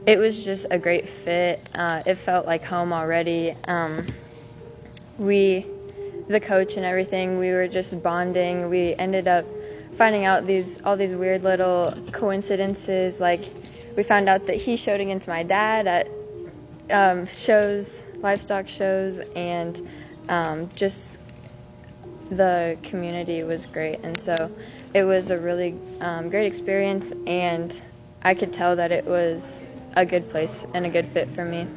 It was just a great fit. It felt like home already. The coach and everything, we were just bonding. We ended up finding out all these weird little coincidences. Like, we found out that he showed against my dad at livestock shows, and just the community was great. And so it was a really great experience, and I could tell that it was a good place and a good fit for me.